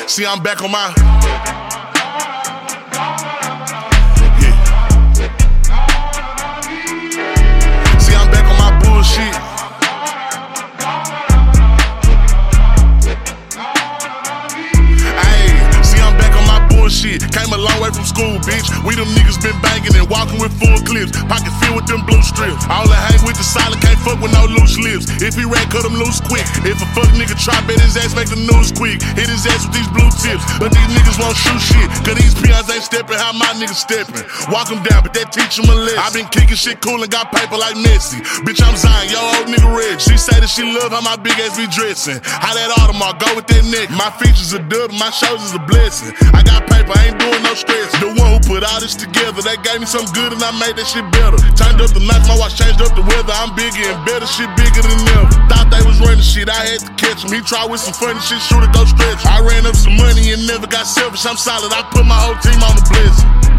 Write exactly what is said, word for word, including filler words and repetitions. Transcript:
See, I'm back on my. Yeah. See, I'm back on my bullshit. Shit. Came a long way from school, bitch. We them niggas been banging and walking with full clips. Pocket filled with them blue strips. All I hang with the solid, can't fuck with no loose lips. If he rat, cut him loose quick. If a fuck nigga try, bet his ass make the news quick. Hit his ass with these blue tips. But these niggas won't shoot shit. Cause these peons ain't stepping how my niggas stepping. Walk him down, but that teach him a lesson. I been kicking shit cool and got paper like Messi. Bitch, I'm Zion, yo old nigga Reg. She say that she love how my big ass be dressing. How that Audemars go with that neck. My features are dub, my shoulders a blessing. I got paper, I ain't doing no stress. The one who put all this together, that gave me something good and I made that shit better. Turned up the nights, my watch changed up the weather. I'm bigger and better, shit bigger than ever. Thought they was running shit, I had to catch him. He tried with some funny shit, shoot it, go stretch. I ran up some money and never got selfish. I'm solid, I put my whole team on the blessing.